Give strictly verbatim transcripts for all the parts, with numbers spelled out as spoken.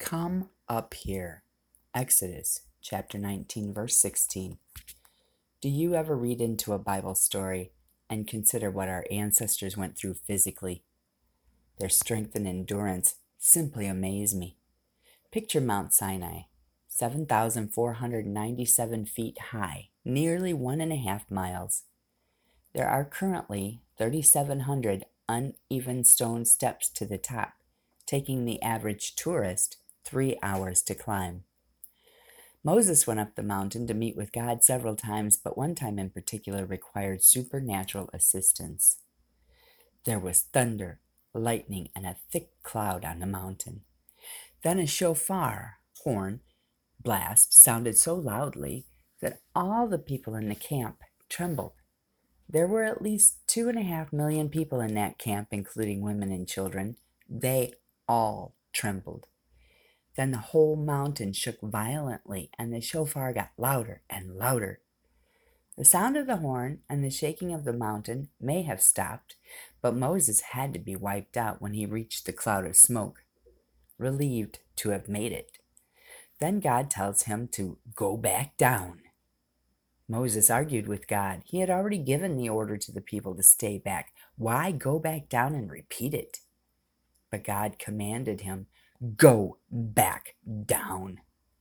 Come up here. Exodus chapter nineteen, verse sixteen. Do you ever read into a Bible story and consider what our ancestors went through physically? Their strength and endurance simply amaze me. Picture Mount Sinai, seven thousand four hundred ninety-seven feet high, nearly one and a half miles. There are currently three thousand seven hundred uneven stone steps to the top, taking the average tourist three hours to climb. Moses went up the mountain to meet with God several times, but one time in particular required supernatural assistance. There was thunder, lightning, and a thick cloud on the mountain. Then a shofar horn blast sounded so loudly that all the people in the camp trembled. There were at least two and a half million people in that camp, including women and children. They all trembled. Then the whole mountain shook violently, and the shofar got louder and louder. The sound of the horn and the shaking of the mountain may have stopped, but Moses had to be wiped out when he reached the cloud of smoke, relieved to have made it. Then God tells him to go back down. Moses argued with God. He had already given the order to the people to stay back. Why go back down and repeat it? But God commanded him, go back down.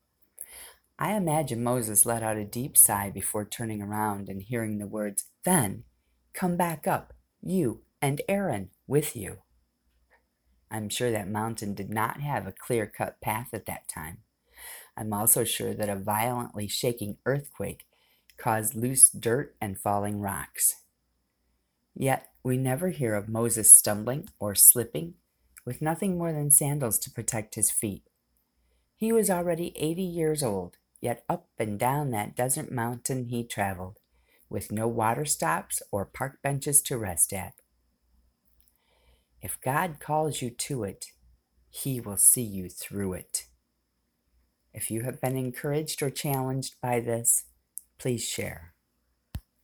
I imagine Moses let out a deep sigh before turning around and hearing the words, then come back up, you and Aaron with you. I'm sure that mountain did not have a clear-cut path at that time. I'm also sure that a violently shaking earthquake caused loose dirt and falling rocks. Yet we never hear of Moses stumbling or slipping with nothing more than sandals to protect his feet. He was already eighty years old, yet up and down that desert mountain he traveled, with no water stops or park benches to rest at. If God calls you to it, He will see you through it. If you have been encouraged or challenged by this, please share.